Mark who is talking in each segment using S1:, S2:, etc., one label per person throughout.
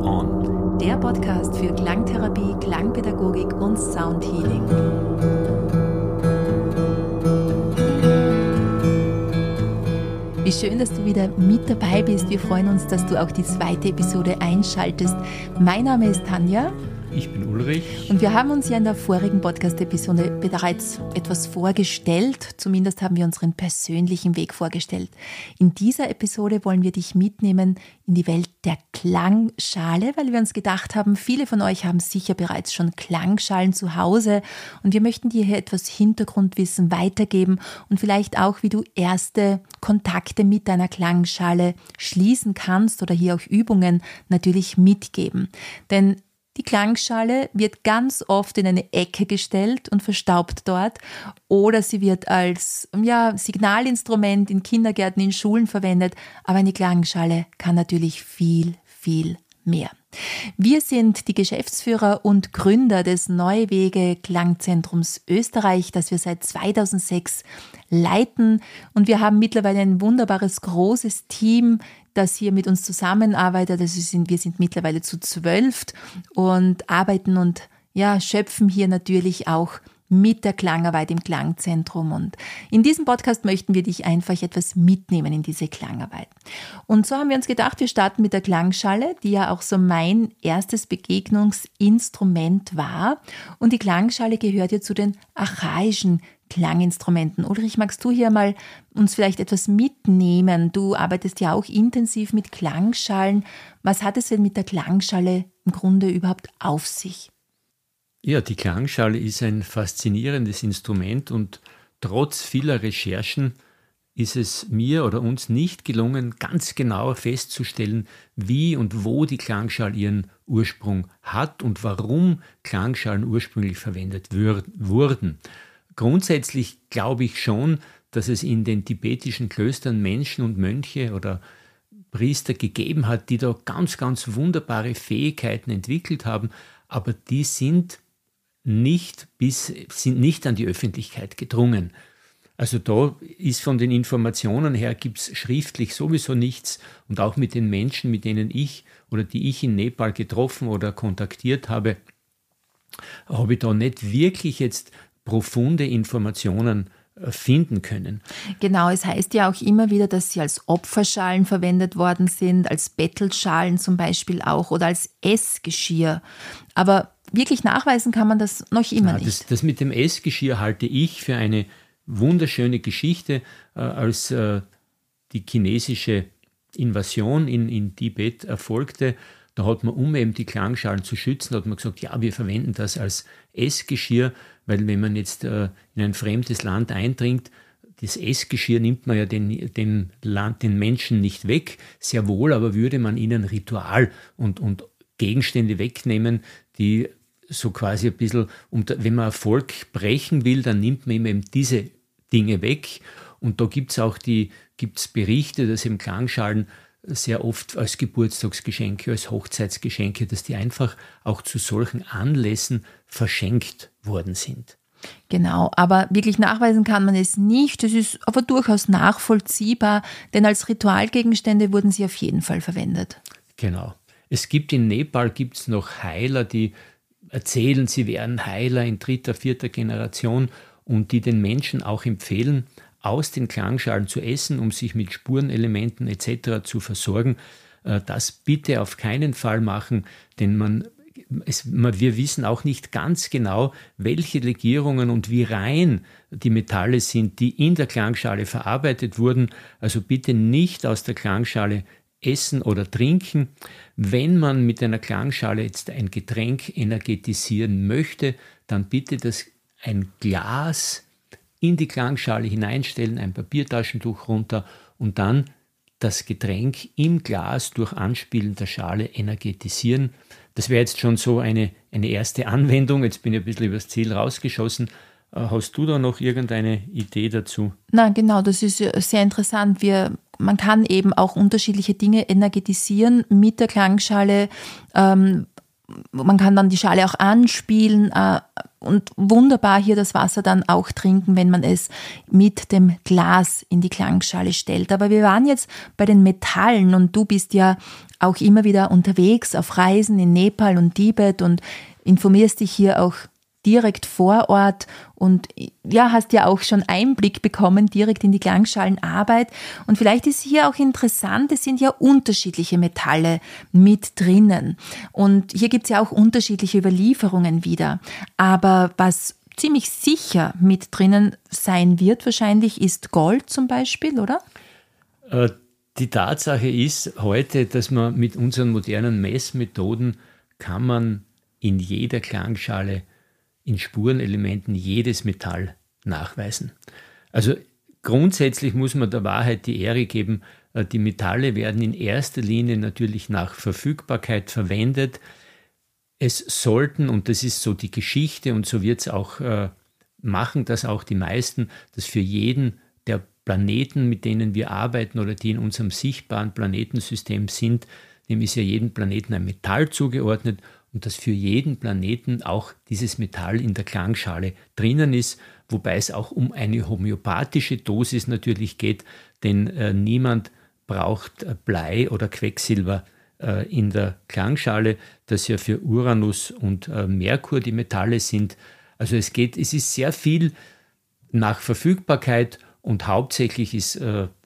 S1: On.
S2: Der Podcast für Klangtherapie, Klangpädagogik und Soundhealing. Wie schön, dass du wieder mit dabei bist. Wir freuen uns, dass du auch die zweite Episode einschaltest. Mein Name ist Tanja.
S1: Ich bin Ulrich.
S2: Und wir haben uns ja in der vorigen Podcast-Episode bereits etwas vorgestellt. Zumindest haben wir unseren persönlichen Weg vorgestellt. In dieser Episode wollen wir dich mitnehmen in die Welt der Klangschale, weil wir uns gedacht haben, viele von euch haben sicher bereits schon Klangschalen zu Hause und wir möchten dir hier etwas Hintergrundwissen weitergeben und vielleicht auch, wie du erste Kontakte mit deiner Klangschale schließen kannst oder hier auch Übungen natürlich mitgeben. Denn die Klangschale wird ganz oft in eine Ecke gestellt und verstaubt dort oder sie wird als Signalinstrument in Kindergärten, in Schulen verwendet, aber eine Klangschale kann natürlich viel, viel mehr. Wir sind die Geschäftsführer und Gründer des Neuwege Klangzentrums Österreich, das wir seit 2006 leiten und wir haben mittlerweile ein wunderbares, großes Team, das hier mit uns zusammenarbeitet. Wir sind mittlerweile zu 12 und arbeiten und schöpfen hier natürlich auch mit der Klangarbeit im Klangzentrum. Und in diesem Podcast möchten wir dich einfach etwas mitnehmen in diese Klangarbeit. Und so haben wir uns gedacht, wir starten mit der Klangschale, die ja auch so mein erstes Begegnungsinstrument war. Und die Klangschale gehört ja zu den archaischen Klanginstrumenten. Ulrich, magst du hier mal uns vielleicht etwas mitnehmen? Du arbeitest ja auch intensiv mit Klangschalen. Was hat es denn mit der Klangschale im Grunde überhaupt auf sich?
S1: Ja, die Klangschale ist ein faszinierendes Instrument und trotz vieler Recherchen ist es mir oder uns nicht gelungen, ganz genau festzustellen, wie und wo die Klangschale ihren Ursprung hat und warum Klangschalen ursprünglich verwendet wurden. Grundsätzlich glaube ich schon, dass es in den tibetischen Klöstern Menschen und Mönche oder Priester gegeben hat, die da ganz, ganz wunderbare Fähigkeiten entwickelt haben, aber die sind nicht an die Öffentlichkeit gedrungen. Also da ist von den Informationen her, gibt es schriftlich sowieso nichts und auch mit den Menschen, mit denen die ich in Nepal getroffen oder kontaktiert habe, habe ich da nicht wirklich jetzt profunde Informationen finden können.
S2: Genau, es heißt ja auch immer wieder, dass sie als Opferschalen verwendet worden sind, als Bettelschalen zum Beispiel auch oder als Essgeschirr. Aber wirklich nachweisen kann man das noch immer nicht.
S1: Das mit dem Essgeschirr halte ich für eine wunderschöne Geschichte, als die chinesische Invasion in Tibet erfolgte. Da hat man, um eben die Klangschalen zu schützen, hat man gesagt, ja, wir verwenden das als Essgeschirr, weil wenn man jetzt in ein fremdes Land eindringt, das Essgeschirr nimmt man ja den Menschen nicht weg, sehr wohl, aber würde man ihnen Ritual und Gegenstände wegnehmen, die so quasi ein bisschen, wenn man Erfolg brechen will, dann nimmt man eben diese Dinge weg. Und da gibt's Berichte, dass eben Klangschalen sehr oft als Geburtstagsgeschenke, als Hochzeitsgeschenke, dass die einfach auch zu solchen Anlässen verschenkt worden sind.
S2: Genau, aber wirklich nachweisen kann man es nicht. Das ist aber durchaus nachvollziehbar, denn als Ritualgegenstände wurden sie auf jeden Fall verwendet.
S1: Genau. Es gibt in Nepal noch Heiler, die erzählen, sie wären Heiler in 3., 4. Generation und die den Menschen auch empfehlen, aus den Klangschalen zu essen, um sich mit Spurenelementen etc. zu versorgen. Das bitte auf keinen Fall machen, denn wir wissen auch nicht ganz genau, welche Legierungen und wie rein die Metalle sind, die in der Klangschale verarbeitet wurden. Also bitte nicht aus der Klangschale essen oder trinken. Wenn man mit einer Klangschale jetzt ein Getränk energetisieren möchte, dann bitte ein Glas in die Klangschale hineinstellen, ein Papiertaschentuch runter und dann das Getränk im Glas durch Anspielen der Schale energetisieren. Das wäre jetzt schon so eine erste Anwendung. Jetzt bin ich ein bisschen übers Ziel rausgeschossen. Hast du da noch irgendeine Idee dazu?
S2: Na genau, das ist sehr interessant. Man kann eben auch unterschiedliche Dinge energetisieren mit der Klangschale. Man kann dann die Schale auch anspielen und wunderbar hier das Wasser dann auch trinken, wenn man es mit dem Glas in die Klangschale stellt. Aber wir waren jetzt bei den Metallen und du bist ja auch immer wieder unterwegs auf Reisen in Nepal und Tibet und informierst dich hier auch direkt vor Ort und ja, hast ja auch schon Einblick bekommen direkt in die Klangschalenarbeit. Und vielleicht ist hier auch interessant, es sind ja unterschiedliche Metalle mit drinnen. Und hier gibt es ja auch unterschiedliche Überlieferungen wieder. Aber was ziemlich sicher mit drinnen sein wird wahrscheinlich, ist Gold zum Beispiel, oder?
S1: Die Tatsache ist heute, dass man mit unseren modernen Messmethoden kann man in jeder Klangschale in Spurenelementen jedes Metall nachweisen. Also grundsätzlich muss man der Wahrheit die Ehre geben, die Metalle werden in erster Linie natürlich nach Verfügbarkeit verwendet. Es sollten, und das ist so die Geschichte und so wird es auch, machen das auch die meisten, dass für jeden der Planeten, mit denen wir arbeiten oder die in unserem sichtbaren Planetensystem sind, dem ist ja jedem Planeten ein Metall zugeordnet und dass für jeden Planeten auch dieses Metall in der Klangschale drinnen ist, wobei es auch um eine homöopathische Dosis natürlich geht, denn niemand braucht Blei oder Quecksilber in der Klangschale, das ja für Uranus und Merkur die Metalle sind. Also es ist sehr viel nach Verfügbarkeit und hauptsächlich ist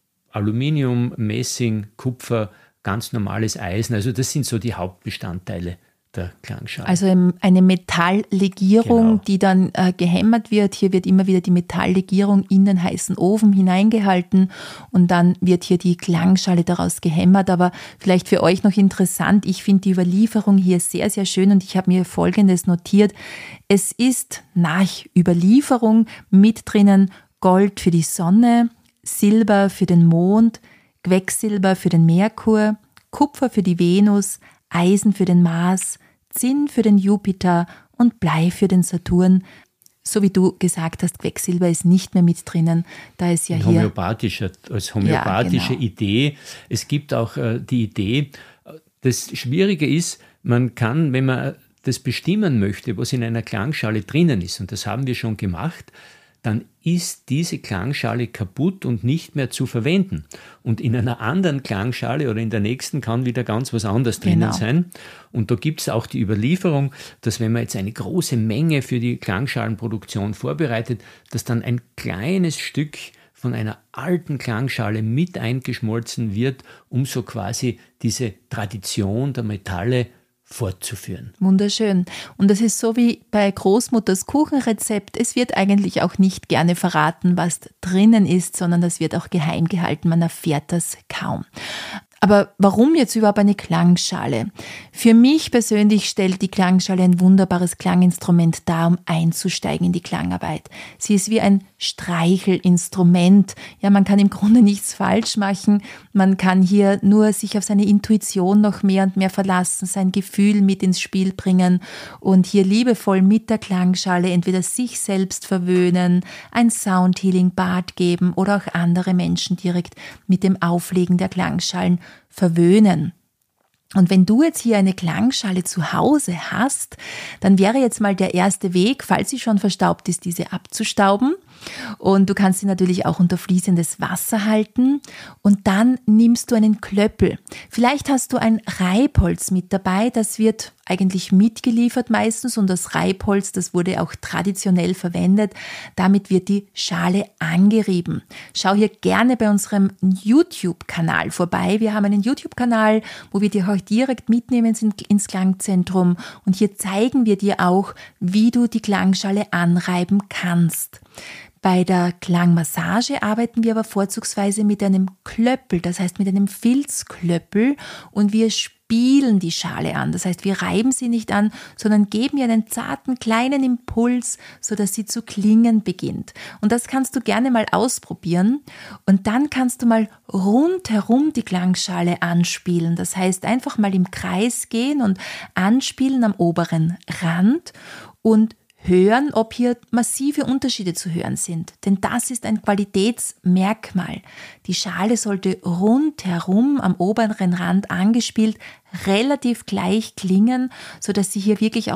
S1: Aluminium, Messing, Kupfer, ganz normales Eisen. Also das sind so die Hauptbestandteile der Klangschale.
S2: Also eine Metalllegierung, genau, die dann gehämmert wird. Hier wird immer wieder die Metalllegierung in den heißen Ofen hineingehalten und dann wird hier die Klangschale daraus gehämmert. Aber vielleicht für euch noch interessant, ich finde die Überlieferung hier sehr, sehr schön und ich habe mir Folgendes notiert. Es ist nach Überlieferung mit drinnen Gold für die Sonne, Silber für den Mond, Quecksilber für den Merkur, Kupfer für die Venus, Eisen für den Mars, Zinn für den Jupiter und Blei für den Saturn. So wie du gesagt hast, Quecksilber ist nicht mehr mit drinnen. Da ist ja hier
S1: als homöopathische Idee. Es gibt auch die Idee, das Schwierige ist, man kann, wenn man das bestimmen möchte, was in einer Klangschale drinnen ist, und das haben wir schon gemacht, dann ist diese Klangschale kaputt und nicht mehr zu verwenden. Und in einer anderen Klangschale oder in der nächsten kann wieder ganz was anderes drinnen sein. Und da gibt es auch die Überlieferung, dass wenn man jetzt eine große Menge für die Klangschalenproduktion vorbereitet, dass dann ein kleines Stück von einer alten Klangschale mit eingeschmolzen wird, um so quasi diese Tradition der Metalle fortzuführen.
S2: Wunderschön. Und das ist so wie bei Großmutters Kuchenrezept. Es wird eigentlich auch nicht gerne verraten, was drinnen ist, sondern das wird auch geheim gehalten. Man erfährt das kaum. Aber warum jetzt überhaupt eine Klangschale? Für mich persönlich stellt die Klangschale ein wunderbares Klanginstrument dar, um einzusteigen in die Klangarbeit. Sie ist wie ein Streichelinstrument. Ja, man kann im Grunde nichts falsch machen. Man kann hier nur sich auf seine Intuition noch mehr und mehr verlassen, sein Gefühl mit ins Spiel bringen und hier liebevoll mit der Klangschale entweder sich selbst verwöhnen, ein Soundhealing-Bad geben oder auch andere Menschen direkt mit dem Auflegen der Klangschalen verwöhnen. Und wenn du jetzt hier eine Klangschale zu Hause hast, dann wäre jetzt mal der erste Weg, falls sie schon verstaubt ist, diese abzustauben. Und du kannst sie natürlich auch unter fließendes Wasser halten und dann nimmst du einen Klöppel. Vielleicht hast du ein Reibholz mit dabei, das wird eigentlich mitgeliefert meistens und das Reibholz, das wurde auch traditionell verwendet. Damit wird die Schale angerieben. Schau hier gerne bei unserem YouTube-Kanal vorbei. Wir haben einen YouTube-Kanal, wo wir dich auch direkt mitnehmen ins Klangzentrum und hier zeigen wir dir auch, wie du die Klangschale anreiben kannst. Bei der Klangmassage arbeiten wir aber vorzugsweise mit einem Klöppel, das heißt mit einem Filzklöppel und wir spielen die Schale an. Das heißt, wir reiben sie nicht an, sondern geben ihr einen zarten kleinen Impuls, sodass sie zu klingen beginnt. Und das kannst du gerne mal ausprobieren und dann kannst du mal rundherum die Klangschale anspielen. Das heißt, einfach mal im Kreis gehen und anspielen am oberen Rand und hören, ob hier massive Unterschiede zu hören sind. Denn das ist ein Qualitätsmerkmal. Die Schale sollte rundherum am oberen Rand angespielt relativ gleich klingen, sodass sie hier wirklich auch eine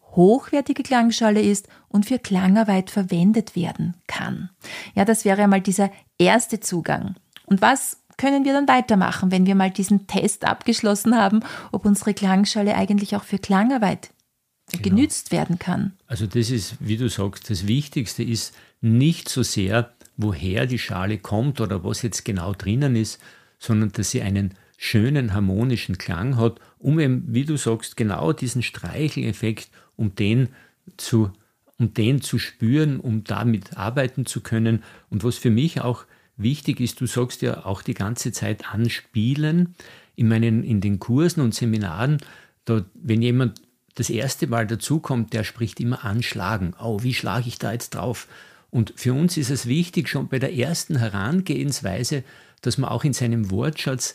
S2: hochwertige Klangschale ist und für Klangarbeit verwendet werden kann. Ja, das wäre einmal dieser erste Zugang. Und was können wir dann weitermachen, wenn wir mal diesen Test abgeschlossen haben, ob unsere Klangschale eigentlich auch für Klangarbeit genützt werden kann?
S1: Also das ist, wie du sagst, das Wichtigste ist nicht so sehr, woher die Schale kommt oder was jetzt genau drinnen ist, sondern dass sie einen schönen harmonischen Klang hat, um eben, wie du sagst, genau diesen Streicheleffekt, um den zu spüren, um damit arbeiten zu können. Und was für mich auch wichtig ist, du sagst ja auch die ganze Zeit anspielen. In den Kursen und Seminaren, wenn jemand das erste Mal dazukommt, der spricht immer anschlagen. Oh, wie schlage ich da jetzt drauf? Und für uns ist es wichtig, schon bei der ersten Herangehensweise, dass man auch in seinem Wortschatz,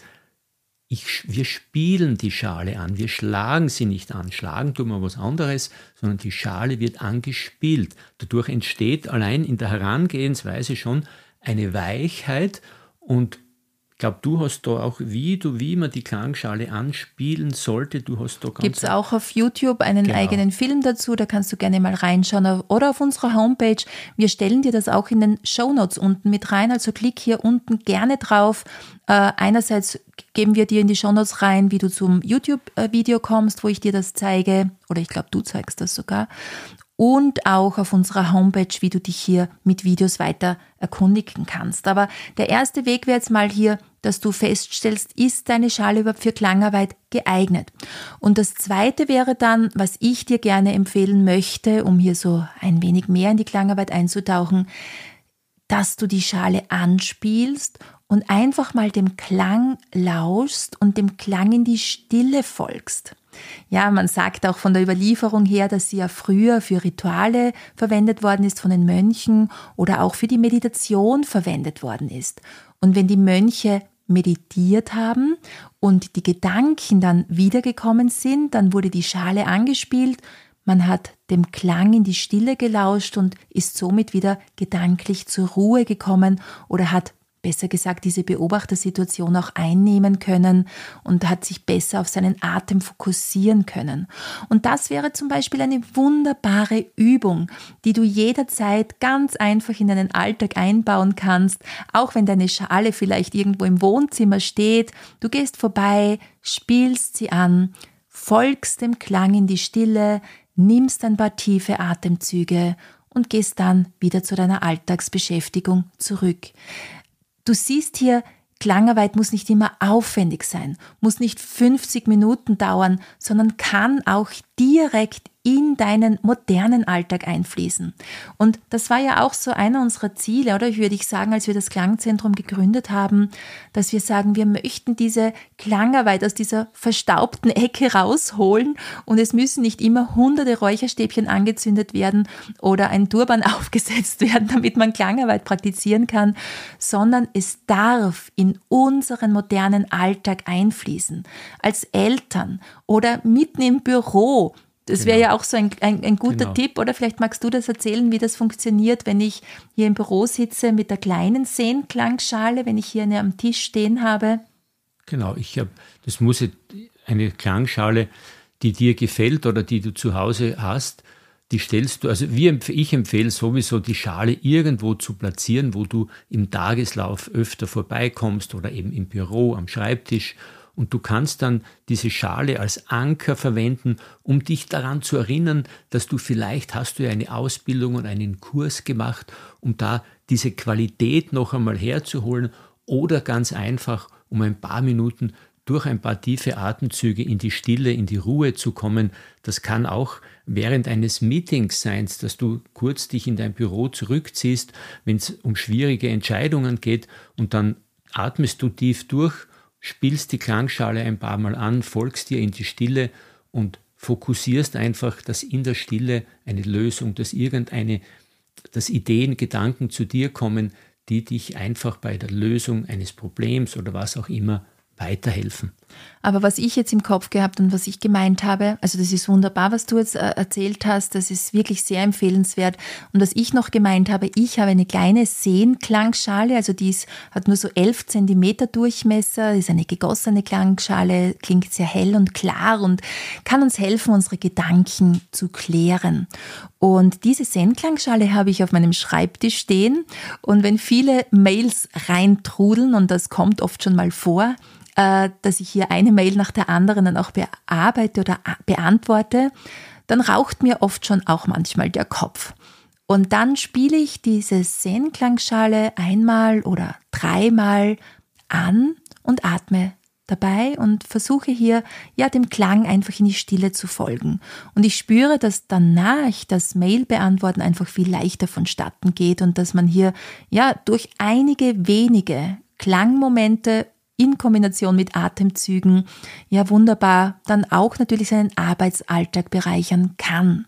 S1: wir spielen die Schale an, wir schlagen sie nicht an. Schlagen tun wir was anderes, sondern die Schale wird angespielt. Dadurch entsteht allein in der Herangehensweise schon eine Weichheit, und ich glaube, du hast da auch, wie man die Klangschale anspielen sollte.
S2: Gibt es auch auf YouTube einen eigenen Film dazu, da kannst du gerne mal reinschauen oder auf unserer Homepage. Wir stellen dir das auch in den Shownotes unten mit rein, also klick hier unten gerne drauf. Einerseits geben wir dir in die Shownotes rein, wie du zum YouTube-Video kommst, wo ich dir das zeige, oder ich glaube, du zeigst das sogar. Und auch auf unserer Homepage, wie du dich hier mit Videos weiter erkundigen kannst. Aber der erste Weg wäre jetzt mal hier, dass du feststellst, ist deine Schale überhaupt für Klangarbeit geeignet? Und das zweite wäre dann, was ich dir gerne empfehlen möchte, um hier so ein wenig mehr in die Klangarbeit einzutauchen, dass du die Schale anspielst und einfach mal dem Klang lauschst und dem Klang in die Stille folgst. Ja, man sagt auch von der Überlieferung her, dass sie ja früher für Rituale verwendet worden ist von den Mönchen oder auch für die Meditation verwendet worden ist. Und wenn die Mönche meditiert haben und die Gedanken dann wiedergekommen sind, dann wurde die Schale angespielt, man hat dem Klang in die Stille gelauscht und ist somit wieder gedanklich zur Ruhe gekommen oder hat besser gesagt, diese Beobachtersituation auch einnehmen können und hat sich besser auf seinen Atem fokussieren können. Und das wäre zum Beispiel eine wunderbare Übung, die du jederzeit ganz einfach in deinen Alltag einbauen kannst, auch wenn deine Schale vielleicht irgendwo im Wohnzimmer steht. Du gehst vorbei, spielst sie an, folgst dem Klang in die Stille, nimmst ein paar tiefe Atemzüge und gehst dann wieder zu deiner Alltagsbeschäftigung zurück. Du siehst hier, Klangarbeit muss nicht immer aufwendig sein, muss nicht 50 Minuten dauern, sondern kann auch direkt in deinen modernen Alltag einfließen. Und das war ja auch so einer unserer Ziele, oder würde ich sagen, als wir das Klangzentrum gegründet haben, dass wir sagen, wir möchten diese Klangarbeit aus dieser verstaubten Ecke rausholen und es müssen nicht immer hunderte Räucherstäbchen angezündet werden oder ein Turban aufgesetzt werden, damit man Klangarbeit praktizieren kann, sondern es darf in unseren modernen Alltag einfließen. Als Eltern oder mitten im Büro. Das wäre ja auch so ein guter Tipp, oder vielleicht magst du das erzählen, wie das funktioniert, wenn ich hier im Büro sitze mit der kleinen Seenklangschale, wenn ich hier eine am Tisch stehen habe.
S1: Genau, das muss eine Klangschale, die dir gefällt oder die du zu Hause hast, die stellst du, also ich empfehle sowieso, die Schale irgendwo zu platzieren, wo du im Tageslauf öfter vorbeikommst oder eben im Büro, am Schreibtisch. Und du kannst dann diese Schale als Anker verwenden, um dich daran zu erinnern, dass hast du ja eine Ausbildung und einen Kurs gemacht, um da diese Qualität noch einmal herzuholen oder ganz einfach, um ein paar Minuten durch ein paar tiefe Atemzüge in die Stille, in die Ruhe zu kommen. Das kann auch während eines Meetings sein, dass du kurz dich in dein Büro zurückziehst, wenn es um schwierige Entscheidungen geht, und dann atmest du tief durch, spielst die Klangschale ein paar Mal an, folgst dir in die Stille und fokussierst einfach, dass in der Stille eine Lösung, dass Ideen, Gedanken zu dir kommen, die dich einfach bei der Lösung eines Problems oder was auch immer weiterhelfen.
S2: Aber was ich jetzt im Kopf gehabt und was ich gemeint habe, also das ist wunderbar, was du jetzt erzählt hast, das ist wirklich sehr empfehlenswert. Und was ich noch gemeint habe, ich habe eine kleine Seen-Klangschale, also hat nur so 11 Zentimeter Durchmesser, ist eine gegossene Klangschale, klingt sehr hell und klar und kann uns helfen, unsere Gedanken zu klären. Und diese Zen-Klangschale habe ich auf meinem Schreibtisch stehen und wenn viele Mails reintrudeln, und das kommt oft schon mal vor, dass ich hier eine Mail nach der anderen dann auch bearbeite oder beantworte, dann raucht mir oft schon auch manchmal der Kopf. Und dann spiele ich diese Zen-Klangschale einmal oder dreimal an und atme dabei und versuche hier dem Klang einfach in die Stille zu folgen. Und ich spüre, dass danach das Mail-Beantworten einfach viel leichter vonstatten geht und dass man hier durch einige wenige Klangmomente in Kombination mit Atemzügen wunderbar dann auch natürlich seinen Arbeitsalltag bereichern kann.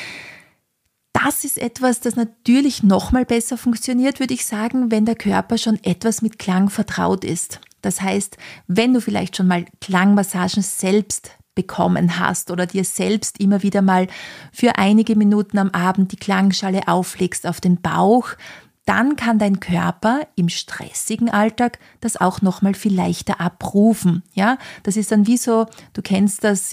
S2: Das ist etwas, das natürlich nochmal besser funktioniert, würde ich sagen, wenn der Körper schon etwas mit Klang vertraut ist. Das heißt, wenn du vielleicht schon mal Klangmassagen selbst bekommen hast oder dir selbst immer wieder mal für einige Minuten am Abend die Klangschale auflegst auf den Bauch, dann kann dein Körper im stressigen Alltag das auch nochmal viel leichter abrufen. Ja, das ist dann wie so, du kennst das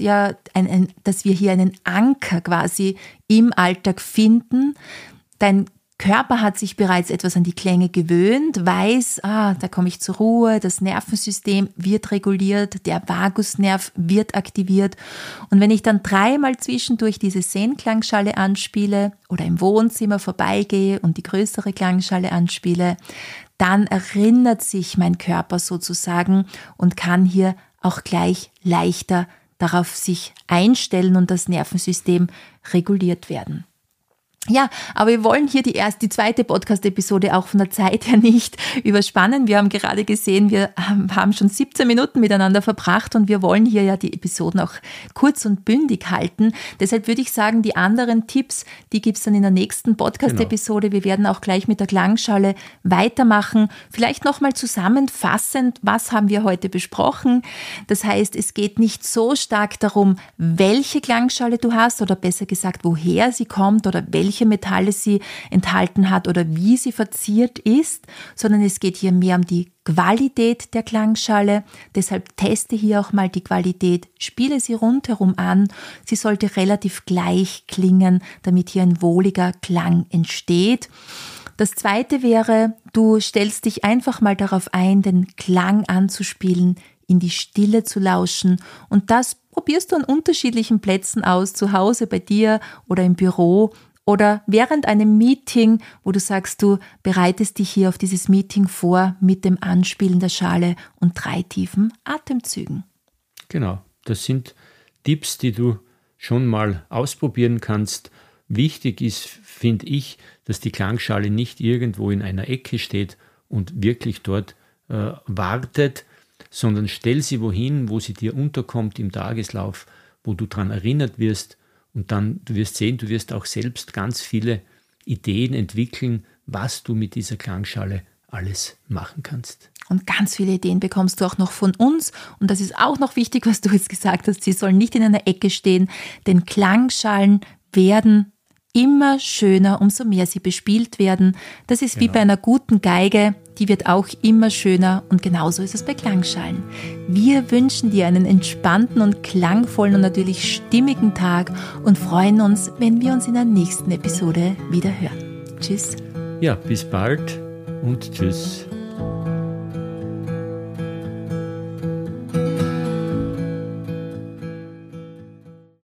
S2: dass wir hier einen Anker quasi im Alltag finden. Dein Körper hat sich bereits etwas an die Klänge gewöhnt, weiß, da komme ich zur Ruhe, das Nervensystem wird reguliert, der Vagusnerv wird aktiviert. Und wenn ich dann dreimal zwischendurch diese Zen-Klangschale anspiele oder im Wohnzimmer vorbeigehe und die größere Klangschale anspiele, dann erinnert sich mein Körper sozusagen und kann hier auch gleich leichter darauf sich einstellen und das Nervensystem reguliert werden. Ja, aber wir wollen hier die zweite Podcast-Episode auch von der Zeit her nicht überspannen. Wir haben gerade gesehen, wir haben schon 17 Minuten miteinander verbracht und wir wollen hier die Episoden auch kurz und bündig halten. Deshalb würde ich sagen, die anderen Tipps, die gibt's dann in der nächsten Podcast-Episode. Wir werden auch gleich mit der Klangschale weitermachen. Vielleicht nochmal zusammenfassend, was haben wir heute besprochen? Das heißt, es geht nicht so stark darum, welche Klangschale du hast oder besser gesagt, woher sie kommt oder welche Metalle sie enthalten hat oder wie sie verziert ist, sondern es geht hier mehr um die Qualität der Klangschale. Deshalb teste hier auch mal die Qualität, spiele sie rundherum an. Sie sollte relativ gleich klingen, damit hier ein wohliger Klang entsteht. Das zweite wäre, du stellst dich einfach mal darauf ein, den Klang anzuspielen, in die Stille zu lauschen und das probierst du an unterschiedlichen Plätzen aus, zu Hause, bei dir oder im Büro. Oder während einem Meeting, wo du sagst, du bereitest dich hier auf dieses Meeting vor mit dem Anspielen der Schale und 3 tiefen Atemzügen.
S1: Genau, das sind Tipps, die du schon mal ausprobieren kannst. Wichtig ist, finde ich, dass die Klangschale nicht irgendwo in einer Ecke steht und wirklich dort wartet, sondern stell sie wohin, wo sie dir unterkommt im Tageslauf, wo du daran erinnert wirst. Und dann, du wirst sehen, du wirst auch selbst ganz viele Ideen entwickeln, was du mit dieser Klangschale alles machen kannst.
S2: Und ganz viele Ideen bekommst du auch noch von uns. Und das ist auch noch wichtig, was du jetzt gesagt hast. Sie sollen nicht in einer Ecke stehen, denn Klangschalen werden immer schöner, umso mehr sie bespielt werden. Das ist wie bei einer guten Geige, die wird auch immer schöner und genauso ist es bei Klangschalen. Wir wünschen dir einen entspannten und klangvollen und natürlich stimmigen Tag und freuen uns, wenn wir uns in der nächsten Episode wieder hören. Tschüss.
S1: Ja, bis bald und tschüss.